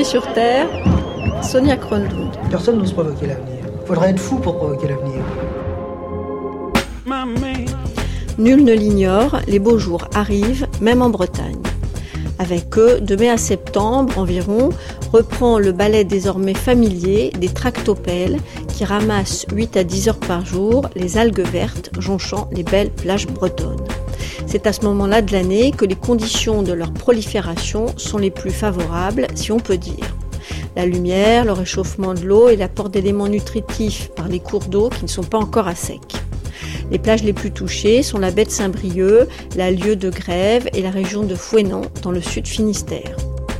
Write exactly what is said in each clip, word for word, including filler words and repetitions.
sur terre, Sonia Kronlund. Personne n'ose provoquer l'avenir. Il faudrait être fou pour provoquer l'avenir. Nul ne l'ignore, les beaux jours arrivent, même en Bretagne. Avec eux, de mai à septembre environ, reprend le balai désormais familier des tractopelles qui ramassent huit à dix heures par jour les algues vertes jonchant les belles plages bretonnes. C'est à ce moment-là de l'année que les conditions de leur prolifération sont les plus favorables, si on peut dire. La lumière, le réchauffement de l'eau et l'apport d'éléments nutritifs par les cours d'eau qui ne sont pas encore à sec. Les plages les plus touchées sont la baie de Saint-Brieuc, la Lieue de Grève et la région de Fouesnant, dans le sud Finistère.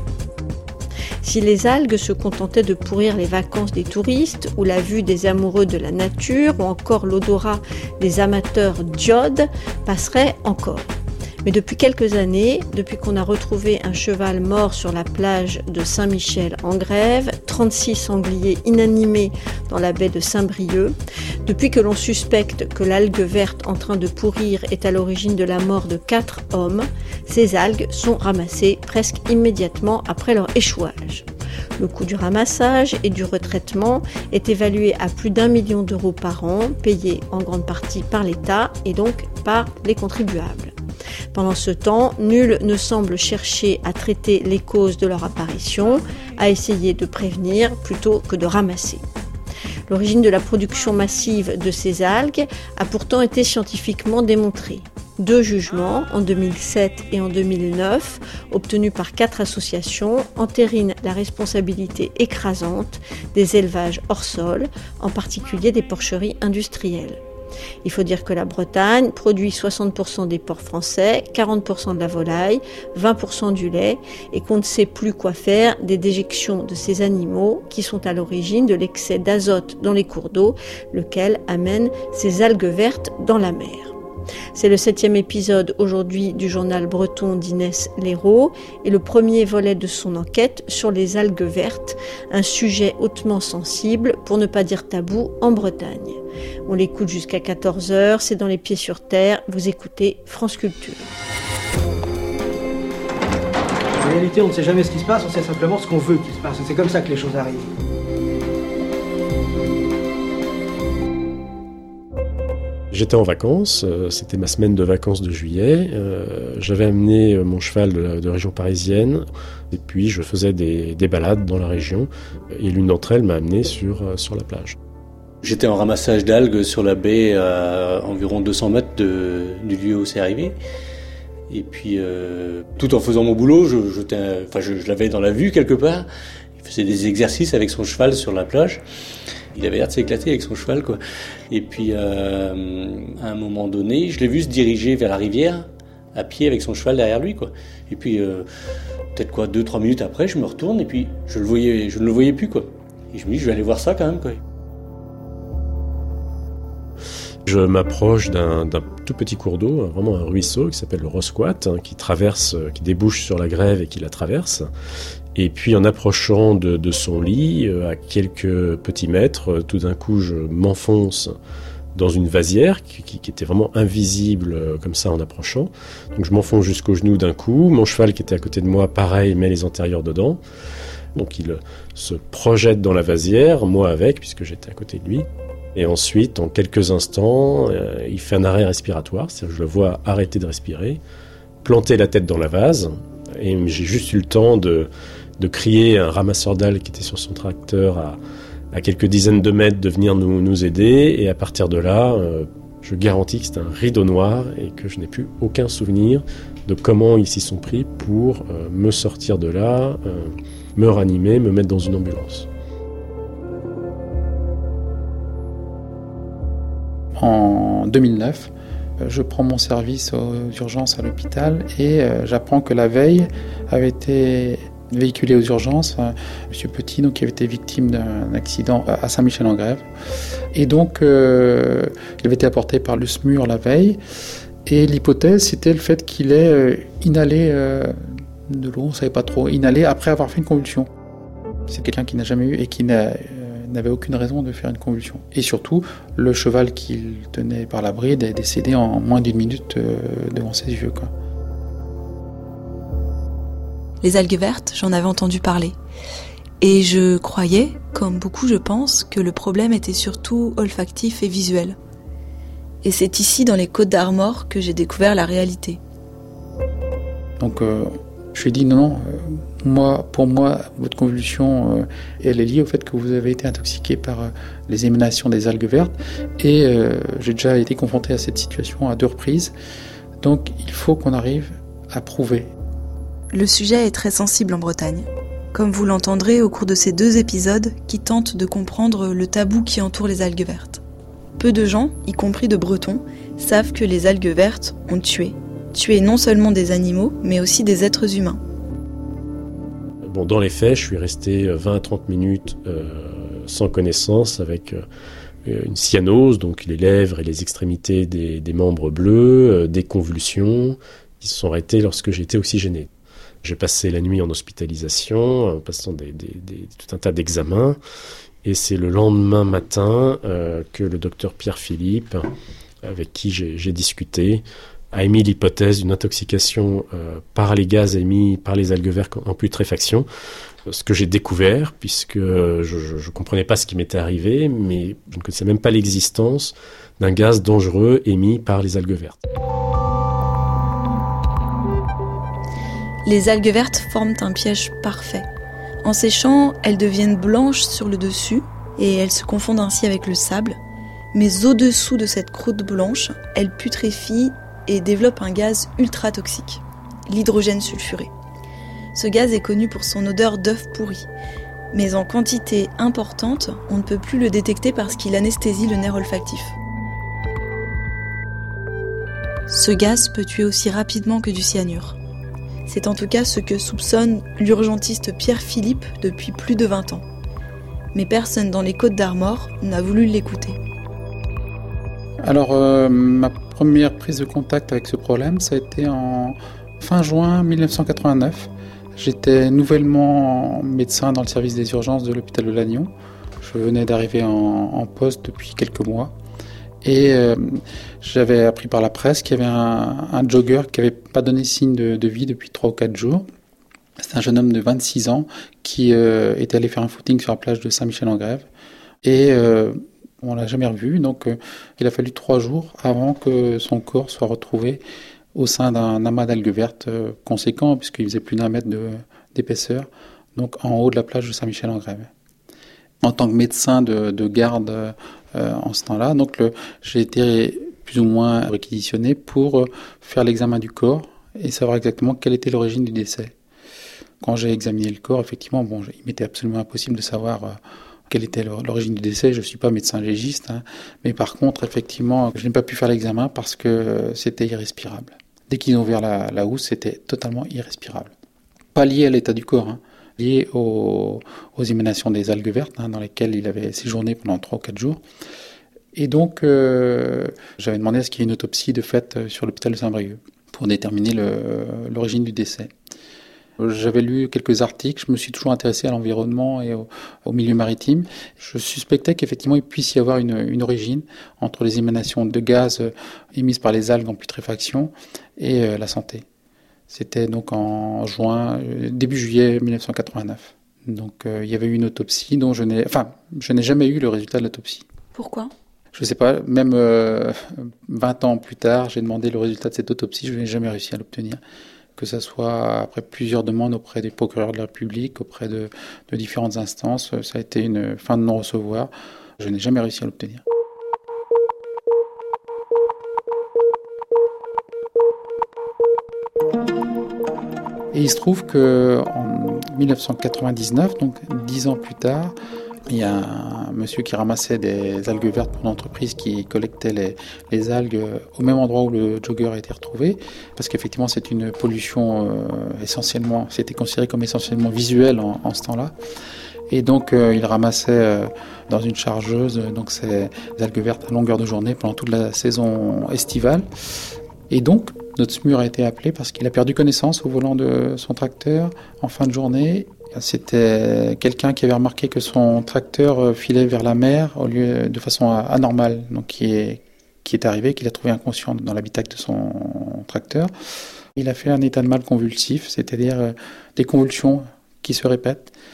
Si les algues se contentaient de pourrir les vacances des touristes ou la vue des amoureux de la nature ou encore l'odorat des amateurs d'iode passerait encore. Mais depuis quelques années, depuis qu'on a retrouvé un cheval mort sur la plage de Saint-Michel-en-Grève, trente-six sangliers inanimés dans la baie de Saint-Brieuc, depuis que l'on suspecte que l'algue verte en train de pourrir est à l'origine de la mort de quatre hommes, ces algues sont ramassées presque immédiatement après leur échouage. Le coût du ramassage et du retraitement est évalué à plus d'un million d'euros par an, payé en grande partie par l'État et donc par les contribuables. Pendant ce temps, nul ne semble chercher à traiter les causes de leur apparition, à essayer de prévenir plutôt que de ramasser. L'origine de la production massive de ces algues a pourtant été scientifiquement démontrée. Deux jugements, en deux mille sept et en deux mille neuf, obtenus par quatre associations, entérinent la responsabilité écrasante des élevages hors sol, en particulier des porcheries industrielles. Il faut dire que la Bretagne produit soixante pour cent des porcs français, quarante pour cent de la volaille, vingt pour cent du lait et qu'on ne sait plus quoi faire des déjections de ces animaux qui sont à l'origine de l'excès d'azote dans les cours d'eau, lequel amène ces algues vertes dans la mer. C'est le septième épisode aujourd'hui du journal breton d'Inès Léraud et le premier volet de son enquête sur les algues vertes, un sujet hautement sensible, pour ne pas dire tabou, en Bretagne. On l'écoute jusqu'à quatorze heures, c'est dans Les Pieds sur Terre, vous écoutez France Culture. En réalité, on ne sait jamais ce qui se passe, on sait simplement ce qu'on veut qu'il se passe. C'est comme ça que les choses arrivent. J'étais en vacances, euh, c'était ma semaine de vacances de juillet. Euh, j'avais amené mon cheval de, la, de région parisienne et puis je faisais des, des balades dans la région et l'une d'entre elles m'a amené sur, euh, sur la plage. J'étais en ramassage d'algues sur la baie à environ deux cents mètres de, du lieu où c'est arrivé. Et puis, euh, tout en faisant mon boulot, je, je, enfin, je, je l'avais dans la vue quelque part. Il faisait des exercices avec son cheval sur la plage. Il avait l'air de s'éclater avec son cheval, quoi. Et puis, euh, à un moment donné, je l'ai vu se diriger vers la rivière, à pied avec son cheval derrière lui, quoi. Et puis, euh, peut-être quoi, deux, trois minutes après, je me retourne et puis je le voyais, je ne le voyais plus, quoi. Et je me dis, je vais aller voir ça quand même, quoi. Je m'approche d'un, d'un tout petit cours d'eau, vraiment un ruisseau qui s'appelle le Rosquat, hein, qui traverse, qui débouche sur la Grève et qui la traverse. Et puis en approchant de, de son lit, à quelques petits mètres, tout d'un coup je m'enfonce dans une vasière qui, qui, qui était vraiment invisible comme ça en approchant. Donc je m'enfonce jusqu'au genou d'un coup, mon cheval qui était à côté de moi, pareil, met les antérieurs dedans. Donc il se projette dans la vasière, moi avec, puisque j'étais à côté de lui. Et ensuite, en quelques instants, euh, il fait un arrêt respiratoire, c'est-à-dire que je le vois arrêter de respirer, planter la tête dans la vase, et j'ai juste eu le temps de, de crier à un ramasseur d'algues qui était sur son tracteur à, à quelques dizaines de mètres de venir nous, nous aider, et à partir de là, euh, je garantis que c'est un rideau noir et que je n'ai plus aucun souvenir de comment ils s'y sont pris pour euh, me sortir de là, euh, me ranimer, me mettre dans une ambulance. En deux mille neuf, je prends mon service aux urgences à l'hôpital et j'apprends que la veille avait été véhiculé aux urgences Monsieur Petit, donc, qui avait été victime d'un accident à Saint-Michel-en-Grève. Et donc, euh, il avait été apporté par le S M U R la veille. Et l'hypothèse, c'était le fait qu'il ait inhalé euh, de l'eau, on ne savait pas trop, inhalé après avoir fait une convulsion. C'est quelqu'un qui n'a jamais eu et qui n'a... n'avait aucune raison de faire une convulsion. Et surtout, le cheval qu'il tenait par la bride est décédé en moins d'une minute euh, devant ses yeux, quoi. Les algues vertes, j'en avais entendu parler. Et je croyais, comme beaucoup je pense, que le problème était surtout olfactif et visuel. Et c'est ici, dans les Côtes d'Armor, que j'ai découvert la réalité. Donc euh, je lui ai dit non, non, euh, moi, pour moi, votre convulsion, euh, elle est liée au fait que vous avez été intoxiqué par euh, les émanations des algues vertes. Et euh, j'ai déjà été confronté à cette situation à deux reprises. Donc il faut qu'on arrive à prouver. Le sujet est très sensible en Bretagne. Comme vous l'entendrez au cours de ces deux épisodes qui tentent de comprendre le tabou qui entoure les algues vertes. Peu de gens, y compris de Bretons, savent que les algues vertes ont tué. Tué non seulement des animaux, mais aussi des êtres humains. Bon, dans les faits, je suis resté vingt à trente minutes euh, sans connaissance avec euh, une cyanose, donc les lèvres et les extrémités des, des membres bleus, euh, des convulsions qui se sont arrêtées lorsque j'ai été oxygéné. J'ai passé la nuit en hospitalisation, en passant des, des, des, tout un tas d'examens. Et c'est le lendemain matin euh, que le docteur Pierre Philippe, avec qui j'ai, j'ai discuté, a émis l'hypothèse d'une intoxication euh, par les gaz émis par les algues vertes en putréfaction. Ce que j'ai découvert, puisque je ne comprenais pas ce qui m'était arrivé, mais je ne connaissais même pas l'existence d'un gaz dangereux émis par les algues vertes. Les algues vertes forment un piège parfait. En séchant, elles deviennent blanches sur le dessus et elles se confondent ainsi avec le sable. Mais au-dessous de cette croûte blanche, elles putréfient et développent un gaz ultra toxique, l'hydrogène sulfuré. Ce gaz est connu pour son odeur d'œuf pourri. Mais en quantité importante, on ne peut plus le détecter parce qu'il anesthésie le nerf olfactif. Ce gaz peut tuer aussi rapidement que du cyanure. C'est en tout cas ce que soupçonne l'urgentiste Pierre Philippe depuis plus de vingt ans. Mais personne dans les Côtes d'Armor n'a voulu l'écouter. Alors, euh, ma première prise de contact avec ce problème, ça a été en fin juin dix-neuf cent quatre-vingt-neuf. J'étais nouvellement médecin dans le service des urgences de l'hôpital de Lannion. Je venais d'arriver en, en poste depuis quelques mois. Et euh, j'avais appris par la presse qu'il y avait un, un jogger qui n'avait pas donné signe de, de vie depuis trois ou quatre jours. C'est un jeune homme de vingt-six ans qui euh, était allé faire un footing sur la plage de Saint-Michel-en-Grève. Et euh, on ne l'a jamais revu, donc euh, il a fallu trois jours avant que son corps soit retrouvé au sein d'un amas d'algues vertes euh, conséquent, puisqu'il faisait plus d'un mètre de, d'épaisseur, donc en haut de la plage de Saint-Michel-en-Grève. En tant que médecin de, de garde euh, en ce temps-là, donc le, j'ai été plus ou moins réquisitionné pour euh, faire l'examen du corps et savoir exactement quelle était l'origine du décès. Quand j'ai examiné le corps, effectivement, bon, il m'était absolument impossible de savoir euh, quelle était l'origine du décès. Je ne suis pas médecin légiste, hein, mais par contre, effectivement, je n'ai pas pu faire l'examen parce que euh, c'était irrespirable. Dès qu'ils ont ouvert la, la housse, c'était totalement irrespirable. Pas lié à l'état du corps, hein, lié aux, aux émanations des algues vertes, hein, dans lesquelles il avait séjourné pendant trois ou quatre jours. Et donc, euh, j'avais demandé à ce qu'il y ait une autopsie de fait sur l'hôpital de Saint-Brieuc pour déterminer le, l'origine du décès. J'avais lu quelques articles, je me suis toujours intéressé à l'environnement et au, au milieu maritime. Je suspectais qu'effectivement il puisse y avoir une, une origine entre les émanations de gaz émises par les algues en putréfaction et euh, la santé. C'était donc en juin, début juillet dix-neuf cent quatre-vingt-neuf. Donc euh, il y avait eu une autopsie dont je n'ai, enfin, je n'ai jamais eu le résultat de l'autopsie. Pourquoi ? Je ne sais pas, même euh, vingt ans plus tard, j'ai demandé le résultat de cette autopsie, je n'ai jamais réussi à l'obtenir. Que ce soit après plusieurs demandes auprès des procureurs de la République, auprès de, de différentes instances, ça a été une fin de non-recevoir. Je n'ai jamais réussi à l'obtenir. Et il se trouve qu'en dix-neuf cent quatre-vingt-dix-neuf, donc dix ans plus tard, il y a un monsieur qui ramassait des algues vertes pour une entreprise qui collectait les, les algues au même endroit où le jogger a été retrouvé, parce qu'effectivement c'est une pollution euh, essentiellement, c'était considéré comme essentiellement visuelle en, en ce temps-là. Et donc euh, il ramassait euh, dans une chargeuse donc ces algues vertes à longueur de journée pendant toute la saison estivale. Et donc notre S M U R a été appelé parce qu'il a perdu connaissance au volant de son tracteur en fin de journée. C'était quelqu'un qui avait remarqué que son tracteur filait vers la mer au lieu de façon anormale, donc qui est, qui est arrivé, qu'il a trouvé inconscient dans l'habitacle de son tracteur. Il a fait un état de mal convulsif, c'est-à-dire des convulsions qui se répètent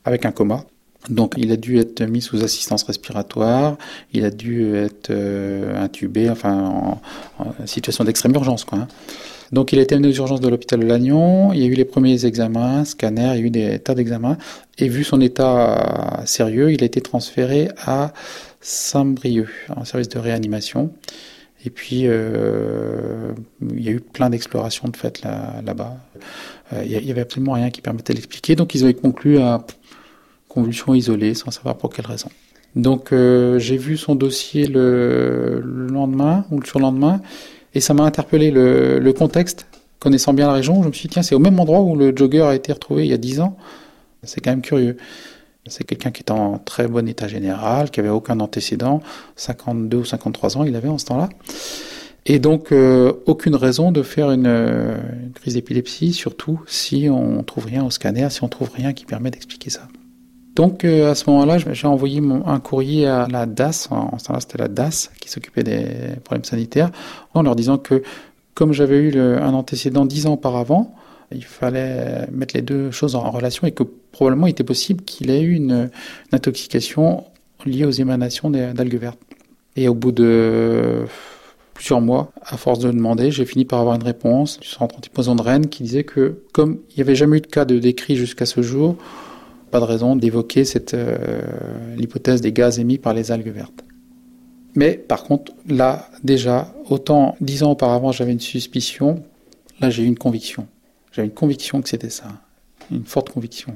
avec un coma. Donc il a dû être mis sous assistance respiratoire, il a dû être euh, intubé, enfin en, en situation d'extrême urgence, quoi. Hein. Donc il a été amené aux urgences de l'hôpital de Lannion, il y a eu les premiers examens, scanners, il y a eu des tas d'examens, et vu son état sérieux, il a été transféré à Saint-Brieuc, en service de réanimation. Et puis euh, il y a eu plein d'explorations de fait là, là-bas. Euh, il y avait absolument rien qui permettait de l'expliquer, donc ils ont conclu à convulsion isolée, sans savoir pour quelle raison. Donc euh, j'ai vu son dossier le, le lendemain ou le surlendemain, et ça m'a interpellé le, le contexte. Connaissant bien la région, je me suis dit tiens, c'est au même endroit où le jogger a été retrouvé il y a dix ans. C'est quand même curieux. C'est quelqu'un qui est en très bon état général, qui avait aucun antécédent, cinquante-deux ou cinquante-trois ans il avait en ce temps-là. Et donc euh, aucune raison de faire une, une crise d'épilepsie, surtout si on trouve rien au scanner, si on trouve rien qui permet d'expliquer ça. Donc euh, à ce moment-là, j'ai envoyé mon, un courrier à la D A S, en ce temps-là c'était la D A S qui s'occupait des problèmes sanitaires, en leur disant que comme j'avais eu le, un antécédent dix ans auparavant, il fallait mettre les deux choses en relation et que probablement il était possible qu'il ait eu une, une intoxication liée aux émanations des, d'algues vertes. Et au bout de plusieurs mois, à force de demander, j'ai fini par avoir une réponse du centre antipoison de Rennes qui disait que comme il n'y avait jamais eu de cas de décrit jusqu'à ce jour, pas de raison d'évoquer cette, euh, l'hypothèse des gaz émis par les algues vertes. Mais par contre, là, déjà, autant dix ans auparavant j'avais une suspicion, là j'ai eu une conviction. J'avais une conviction que c'était ça, une forte conviction.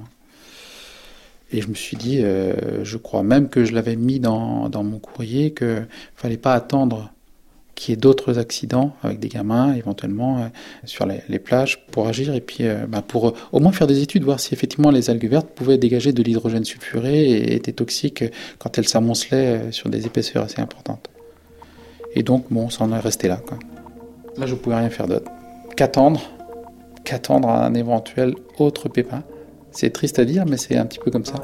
Et je me suis dit, euh, je crois même que je l'avais mis dans, dans mon courrier, qu'il ne fallait pas attendre qu'il y ait d'autres accidents avec des gamins, éventuellement, euh, sur les, les plages, pour agir, et puis euh, bah, pour euh, au moins faire des études, voir si effectivement les algues vertes pouvaient dégager de l'hydrogène sulfuré et étaient toxiques quand elles s'amoncelaient sur des épaisseurs assez importantes. Et donc, bon, ça en est resté là, quoi. Là, je ne pouvais rien faire d'autre. Qu'attendre qu'attendre un éventuel autre pépin. C'est triste à dire, mais c'est un petit peu comme ça.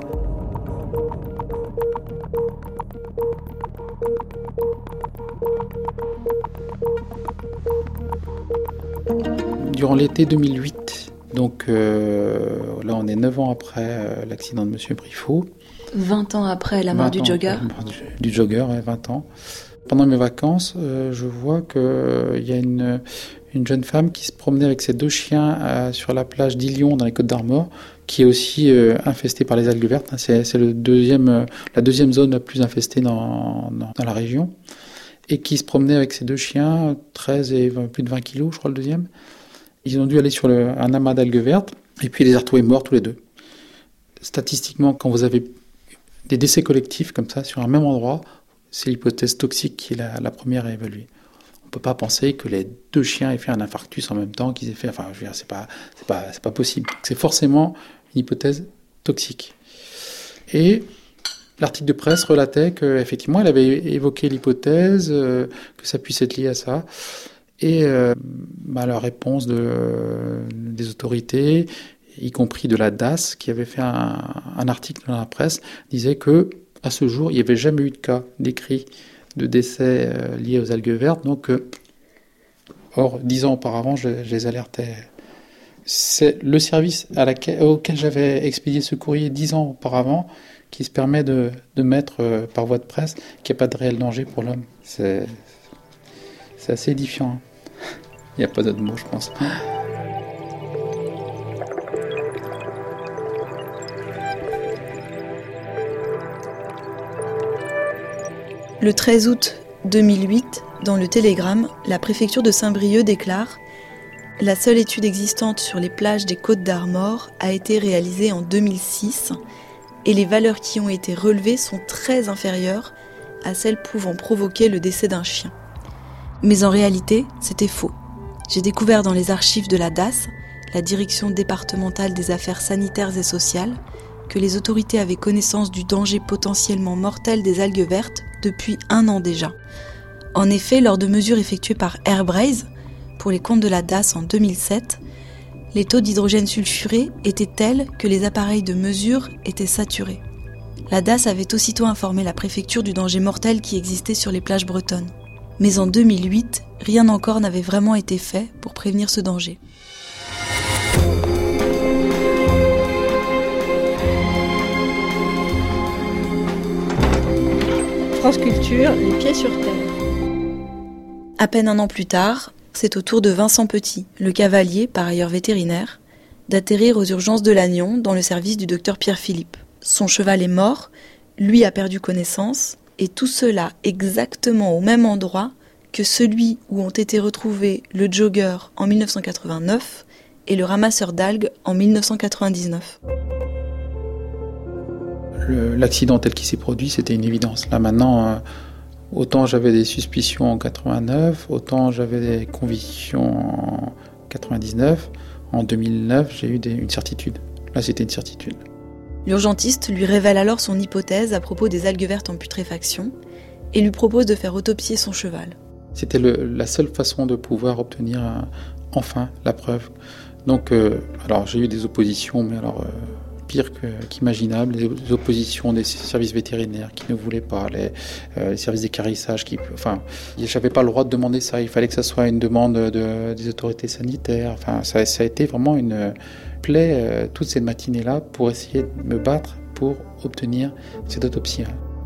Durant l'été deux mille huit, donc euh, là on est neuf ans après euh, l'accident de Monsieur Briffaut. vingt ans après la mort du jogger. Du, du jogger, ouais, vingt ans. Pendant mes vacances, euh, je vois qu'il euh, y a une, une jeune femme qui se promenait avec ses deux chiens euh, sur la plage d'Ilion dans les Côtes d'Armor, qui est aussi euh, infestée par les algues vertes. C'est, c'est le deuxième, euh, la deuxième zone la plus infestée dans, dans, dans la région. Et qui se promenait avec ses deux chiens, treize et vingt, plus de vingt kilos, je crois, le deuxième. Ils ont dû aller sur le, un amas d'algues vertes, et puis ils les ont retrouvés morts tous les deux. Statistiquement, quand vous avez des décès collectifs comme ça, sur un même endroit, c'est l'hypothèse toxique qui est la, la première à évaluer. On ne peut pas penser que les deux chiens aient fait un infarctus en même temps, qu'ils aient fait... Enfin, je veux dire, c'est pas, c'est pas, c'est pas possible. C'est forcément une hypothèse toxique. Et l'article de presse relatait qu'effectivement, elle avait évoqué l'hypothèse, euh, que ça puisse être lié à ça. Et euh, bah, la réponse de, euh, des autorités, y compris de la D A S, qui avait fait un, un article dans la presse, disait que à ce jour, il n'y avait jamais eu de cas décrit de décès euh, liés aux algues vertes. Donc, euh, or, dix ans auparavant, je, je les alertais. C'est le service à laquelle, auquel j'avais expédié ce courrier dix ans auparavant qui se permet de, de mettre euh, par voie de presse qu'il n'y a pas de réel danger pour l'homme. C'est, c'est assez édifiant. Hein. Il n'y a pas d'autre mot, je pense. Le treize août deux mille huit, dans le Télégramme, la préfecture de Saint-Brieuc déclare « La seule étude existante sur les plages des Côtes d'Armor a été réalisée en deux mille six et les valeurs qui ont été relevées sont très inférieures à celles pouvant provoquer le décès d'un chien. » Mais en réalité, c'était faux. J'ai découvert dans les archives de la D A S, la Direction départementale des affaires sanitaires et sociales, que les autorités avaient connaissance du danger potentiellement mortel des algues vertes depuis un an déjà. En effet, lors de mesures effectuées par Airbraze, pour les comptes de la D A S en deux mille sept, les taux d'hydrogène sulfuré étaient tels que les appareils de mesure étaient saturés. La D A S avait aussitôt informé la préfecture du danger mortel qui existait sur les plages bretonnes. Mais en deux mille huit, rien encore n'avait vraiment été fait pour prévenir ce danger. France Culture, les pieds sur terre. À peine un an plus tard, c'est au tour de Vincent Petit, le cavalier, par ailleurs vétérinaire, d'atterrir aux urgences de Lannion dans le service du docteur Pierre Philippe. Son cheval est mort, lui a perdu connaissance, et tout cela exactement au même endroit que celui où ont été retrouvés le jogger en mille neuf cent quatre-vingt-neuf et le ramasseur d'algues en mille neuf cent quatre-vingt-dix-neuf. Le, l'accident tel qu'il s'est produit, c'était une évidence. Là maintenant, euh, autant j'avais des suspicions en quatre-vingt-neuf, autant j'avais des convictions en quatre-vingt-dix-neuf. En deux mille neuf, j'ai eu des, une certitude. Là, c'était une certitude. L'urgentiste lui révèle alors son hypothèse à propos des algues vertes en putréfaction et lui propose de faire autopsier son cheval. C'était le, la seule façon de pouvoir obtenir euh, enfin la preuve. Donc, euh, alors j'ai eu des oppositions, mais alors euh, pire que, qu'imaginable, les oppositions des services vétérinaires qui ne voulaient pas, les, euh, les services d'équarrissage qui, enfin, j'avais pas le droit de demander ça. Il fallait que ça soit une demande de, des autorités sanitaires. Enfin, ça, ça a été vraiment une plaie euh, toute cette matinée-là pour essayer de me battre pour obtenir cette autopsie.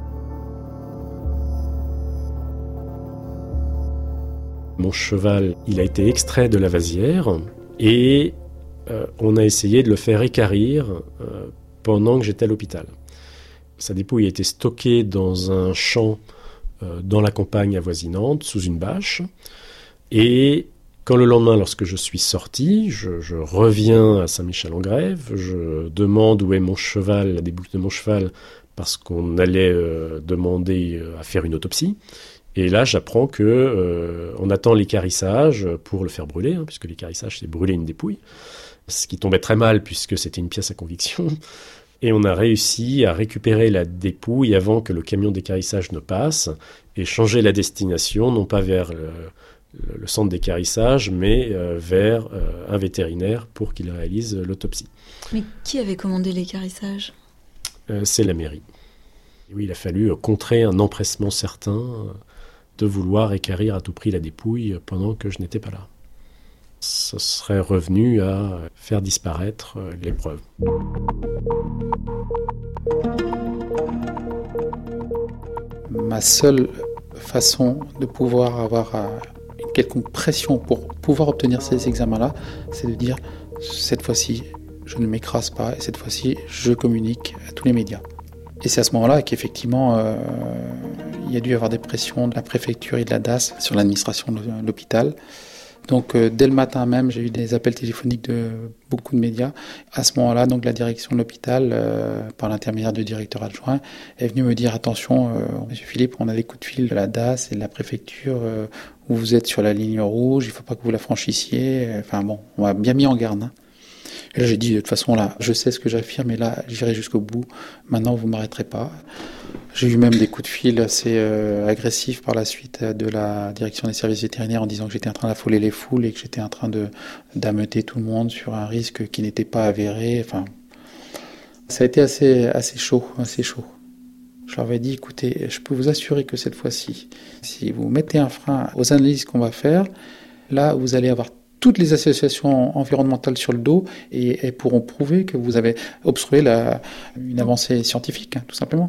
Mon cheval, il a été extrait de la vasière et euh, on a essayé de le faire équarrir euh, pendant que j'étais à l'hôpital. Sa dépouille a été stockée dans un champ euh, dans la campagne avoisinante, sous une bâche. Et quand le lendemain, lorsque je suis sorti, je, je reviens à Saint-Michel-en-Grève, je demande où est mon cheval, la débouche de mon cheval, parce qu'on allait euh, demander à faire une autopsie. Et là, j'apprends que euh, on attend l'équarrissage pour le faire brûler, hein, puisque l'équarrissage, c'est brûler une dépouille. Ce qui tombait très mal, puisque c'était une pièce à conviction. Et on a réussi à récupérer la dépouille avant que le camion d'équarrissage ne passe, et changer la destination, non pas vers le, le centre d'équarrissage, mais euh, vers euh, un vétérinaire pour qu'il réalise l'autopsie. Mais qui avait commandé l'équarrissage ? euh, C'est la mairie. Et oui, il a fallu contrer un empressement certain euh, de vouloir équarrir à tout prix la dépouille pendant que je n'étais pas là. Ce serait revenu à faire disparaître les preuves. Ma seule façon de pouvoir avoir une quelconque pression pour pouvoir obtenir ces examens-là, c'est de dire, cette fois-ci, je ne m'écrase pas, et cette fois-ci, je communique à tous les médias. Et c'est à ce moment-là qu'effectivement, euh, il y a dû y avoir des pressions de la préfecture et de la D A S sur l'administration de l'hôpital. Donc euh, dès le matin même, j'ai eu des appels téléphoniques de beaucoup de médias. À ce moment-là, donc la direction de l'hôpital, euh, par l'intermédiaire du directeur adjoint, est venue me dire attention, euh, Monsieur Philippe, on a des coups de fil de la D A S et de la préfecture euh, où vous êtes sur la ligne rouge, il ne faut pas que vous la franchissiez. Enfin bon, on m'a bien mis en garde. Hein. Et là, j'ai dit de toute façon là, je sais ce que j'affirme, et là, j'irai jusqu'au bout. Maintenant, vous m'arrêterez pas. J'ai eu même des coups de fil assez euh, agressifs par la suite de la direction des services vétérinaires en disant que j'étais en train d'affoler les foules et que j'étais en train de d'ameuter tout le monde sur un risque qui n'était pas avéré. Enfin, ça a été assez assez chaud, assez chaud. Je leur avais dit, écoutez, je peux vous assurer que cette fois-ci, si vous mettez un frein aux analyses qu'on va faire, là, vous allez avoir toutes les associations environnementales sur le dos et elles pourront prouver que vous avez obstrué la, une avancée scientifique, hein, tout simplement.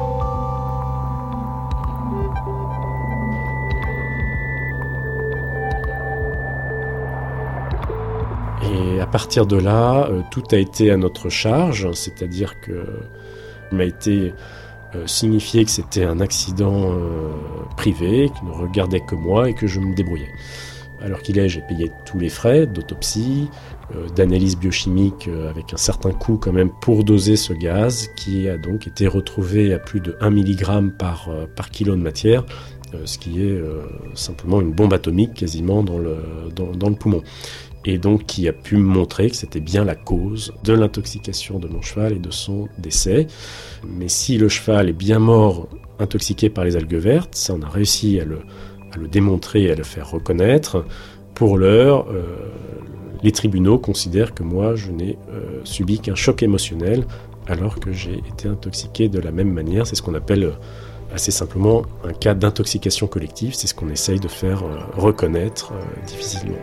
Et à partir de là, euh, tout a été à notre charge, c'est-à-dire que il m'a été euh, signifié que c'était un accident euh, privé, qui ne regardait que moi et que je me débrouillais. Alors qu'il est, j'ai payé tous les frais d'autopsie, euh, d'analyse biochimique euh, avec un certain coût quand même pour doser ce gaz qui a donc été retrouvé à plus de un milligramme par, euh, par kilo de matière, euh, ce qui est euh, simplement une bombe atomique quasiment dans le, dans, dans le poumon. Et donc qui a pu me montrer que c'était bien la cause de l'intoxication de mon cheval et de son décès. Mais si le cheval est bien mort intoxiqué par les algues vertes, ça on a réussi à le à le démontrer et à le faire reconnaître. Pour l'heure, euh, les tribunaux considèrent que moi, je n'ai euh, subi qu'un choc émotionnel, alors que j'ai été intoxiqué de la même manière. C'est ce qu'on appelle euh, assez simplement un cas d'intoxication collective. C'est ce qu'on essaye de faire euh, reconnaître euh, difficilement.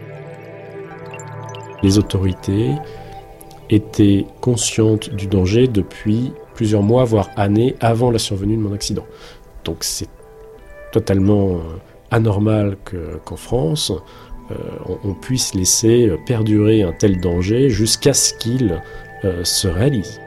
Les autorités étaient conscientes du danger depuis plusieurs mois, voire années, avant la survenue de mon accident. Donc c'est totalement anormal que, qu'en France, euh, on, on puisse laisser perdurer un tel danger jusqu'à ce qu'il euh, se réalise.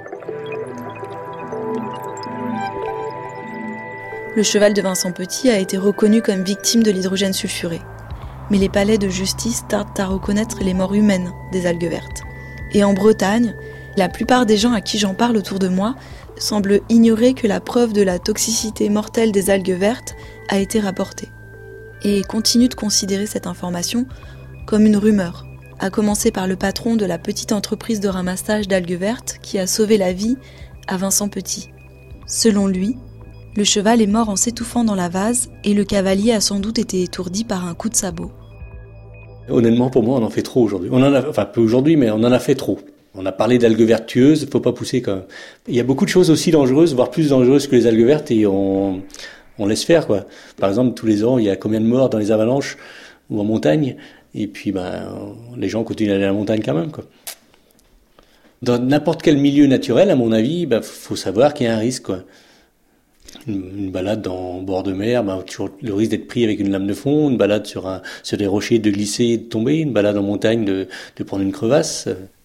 Le cheval de Vincent Petit a été reconnu comme victime de l'hydrogène sulfuré. Mais les palais de justice tardent à reconnaître les morts humaines des algues vertes. Et en Bretagne, la plupart des gens à qui j'en parle autour de moi semblent ignorer que la preuve de la toxicité mortelle des algues vertes a été rapportée. Et continuent de considérer cette information comme une rumeur, à commencer par le patron de la petite entreprise de ramassage d'algues vertes qui a sauvé la vie à Vincent Petit. Selon lui, le cheval est mort en s'étouffant dans la vase et le cavalier a sans doute été étourdi par un coup de sabot. Honnêtement, pour moi, on en fait trop aujourd'hui. On en a, enfin, peu aujourd'hui, mais on en a fait trop. On a parlé d'algues vertueuses, faut pas pousser quand même. Il y a beaucoup de choses aussi dangereuses, voire plus dangereuses que les algues vertes, et on, on laisse faire, quoi. Par exemple, tous les ans, il y a combien de morts dans les avalanches ou en montagne, et puis, ben, les gens continuent d'aller à la montagne quand même, quoi. Dans n'importe quel milieu naturel, à mon avis, ben, faut savoir qu'il y a un risque, quoi. Une balade en bord de mer, ben, toujours le risque d'être pris avec une lame de fond, une balade sur, un, sur des rochers, de glisser et de tomber, une balade en montagne, de, de prendre une crevasse.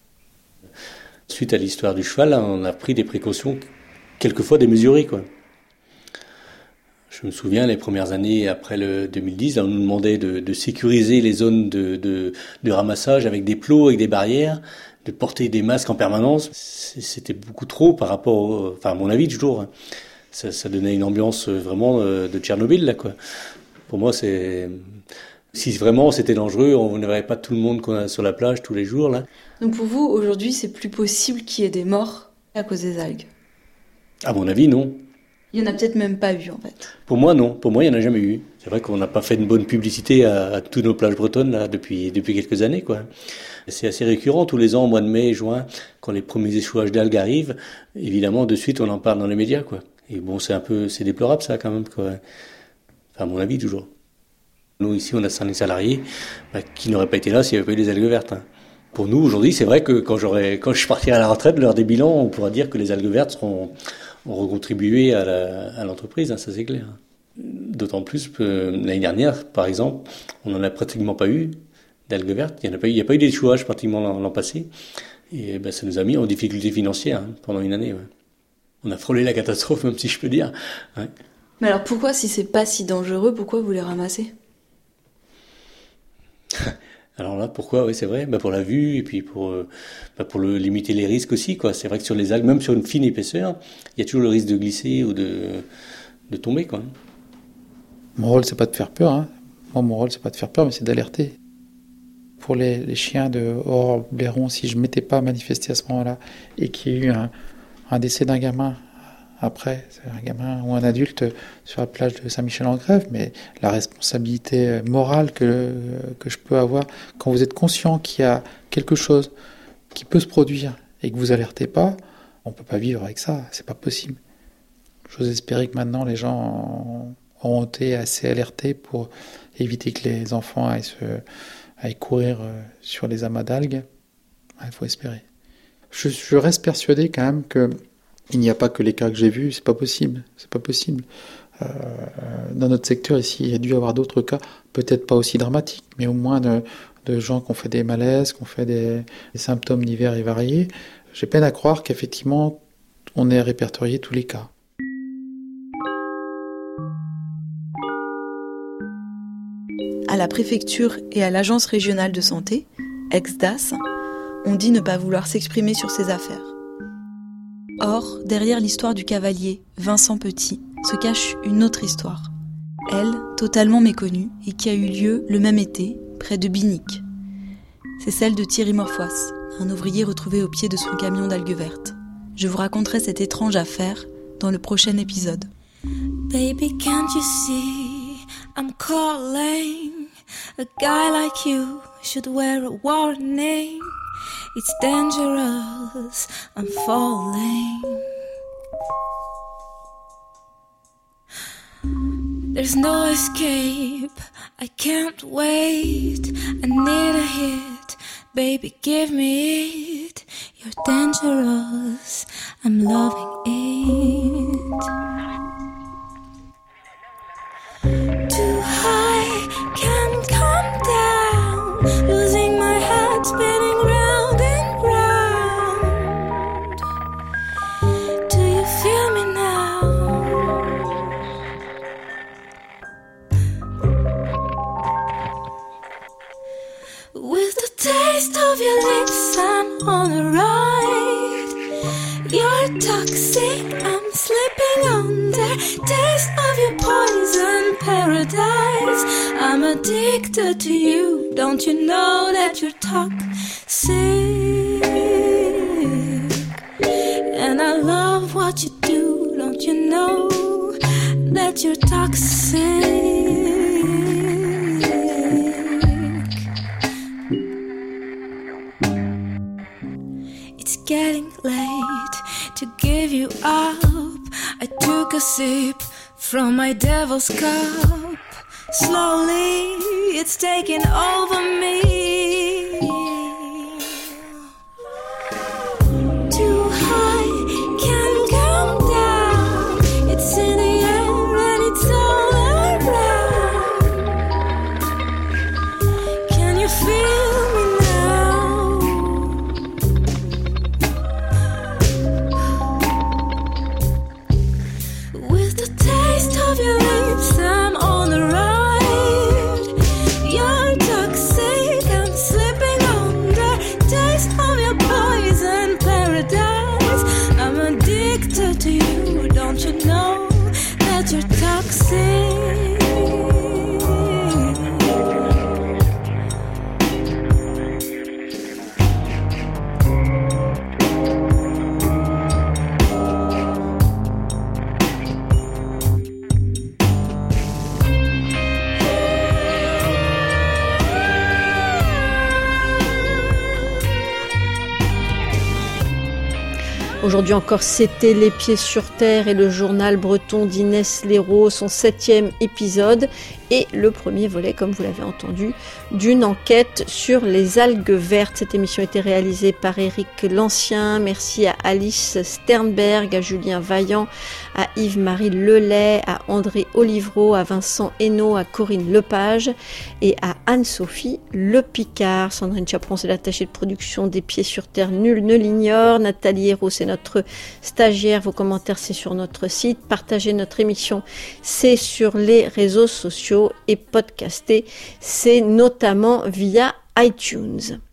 Suite à l'histoire du cheval, on a pris des précautions, quelquefois démesurées, quoi. Je me souviens, les premières années après le deux mille dix, là, on nous demandait de, de sécuriser les zones de, de, de ramassage avec des plots, avec des barrières, de porter des masques en permanence. C'était beaucoup trop par rapport, au, enfin à mon avis toujours. Ça, ça donnait une ambiance vraiment de Tchernobyl, là, quoi. Pour moi, c'est... Si vraiment c'était dangereux, on ne verrait pas tout le monde qu'on a sur la plage tous les jours, là. Donc pour vous, aujourd'hui, c'est plus possible qu'il y ait des morts à cause des algues? À mon avis, non. Il n'y en a peut-être même pas eu, en fait. Pour moi, non. Pour moi, il n'y en a jamais eu. C'est vrai qu'on n'a pas fait une bonne publicité à, à toutes nos plages bretonnes, là, depuis, depuis quelques années, quoi. C'est assez récurrent, tous les ans, au mois de mai, juin, quand les premiers échouages d'algues arrivent, évidemment, de suite, on en parle dans les médias, quoi. Et bon, c'est un peu, c'est déplorable, ça, quand même, quoi. Enfin, à mon avis, toujours. Nous, ici, on a cinq salariés bah, qui n'auraient pas été là s'il n'y avait pas eu les algues vertes. Hein. Pour nous, aujourd'hui, c'est vrai que quand, j'aurais, quand je partirai à la retraite, l'heure des bilans, on pourra dire que les algues vertes seront, auront contribué à, la, à l'entreprise, hein, ça c'est clair. D'autant plus que l'année dernière, par exemple, on n'en a pratiquement pas eu d'algues vertes. Il n'y a pas eu, il n'y a pas eu d'échouage pratiquement l'an, l'an passé. Et ben, ça nous a mis en difficulté financière hein, pendant une année. Ouais. On a frôlé la catastrophe, même si je peux dire. Ouais. Mais alors pourquoi, si c'est pas si dangereux, pourquoi vous les ramassez? Alors là, pourquoi? Oui, c'est vrai. Bah pour la vue et puis pour euh, bah pour le limiter les risques aussi, quoi. C'est vrai que sur les algues, même sur une fine épaisseur, il y a toujours le risque de glisser ou de de tomber, quoi. Mon rôle, c'est pas de faire peur. Hein. Moi, mon rôle, c'est pas de faire peur, mais c'est d'alerter. Pour les, les chiens de Aurore-Blairon, si je m'étais pas manifesté à ce moment-là et qu'il y a eu un, un décès d'un gamin après, c'est un gamin ou un adulte sur la plage de Saint-Michel-en-Grève, mais la responsabilité morale que, que je peux avoir, quand vous êtes conscient qu'il y a quelque chose qui peut se produire et que vous alertez pas, on peut pas vivre avec ça, c'est pas possible. J'ose espérer que maintenant les gens auront été assez alertés pour éviter que les enfants aillent, se, aillent courir sur les amas d'algues. Il faut espérer. Je, je reste persuadé quand même que il n'y a pas que les cas que j'ai vus, c'est pas possible, c'est pas possible. Euh, dans notre secteur ici, il y a dû y avoir d'autres cas, peut-être pas aussi dramatiques, mais au moins de, de gens qui ont fait des malaises, qui ont fait des, des symptômes divers et variés. J'ai peine à croire qu'effectivement, on ait répertorié tous les cas. À la préfecture et à l'agence régionale de santé, ex-D A S, on dit ne pas vouloir s'exprimer sur ces affaires. Or, derrière l'histoire du cavalier, Vincent Petit, se cache une autre histoire. Elle, totalement méconnue, et qui a eu lieu le même été, près de Binic. C'est celle de Thierry Morfois, un ouvrier retrouvé au pied de son camion d'algues vertes. Je vous raconterai cette étrange affaire dans le prochain épisode. Baby, can't you see I'm calling? A guy like you should wear a warning. It's dangerous, I'm falling. There's no escape, I can't wait. I need a hit, baby give me it. You're dangerous, I'm loving it. Too high, can't come down. Losing my head, spinning round and round. Do you feel me now? With the taste of your lips, I'm on a ride. You're toxic, I'm slipping under. Taste of your poison paradise. I'm addicted to you. Don't you know that you're toxic? And I love what you do. Don't you know that you're toxic? It's getting late to give you up. I took a sip from my devil's cup. Slowly, it's taking over me. Too high, can't come down. It's in the air and it's all around. Can you feel me now? With the taste of your lips, I'm on the ride. You're toxic, I'm slipping under. Taste of your poison paradise. I'm addicted to you. Don't you know that you're toxic? Aujourd'hui encore, c'était Les Pieds sur Terre et le journal breton d'Inès Léraud, son septième épisode et le premier volet, comme vous l'avez entendu, d'une enquête sur les algues vertes. Cette émission a été réalisée par Éric Lancien. Merci à Alice Sternberg, à Julien Vaillant, à Yves-Marie Lelay, à André Olivreau, à Vincent Hainaut, à Corinne Lepage et à Anne-Sophie Le Picard. Sandrine Chaperon, c'est l'attachée de production des Pieds sur Terre, nul ne l'ignore. Nathalie Hérault, c'est notre stagiaire. Vos commentaires, c'est sur notre site. Partagez notre émission, c'est sur les réseaux sociaux et podcaster, c'est notamment via iTunes.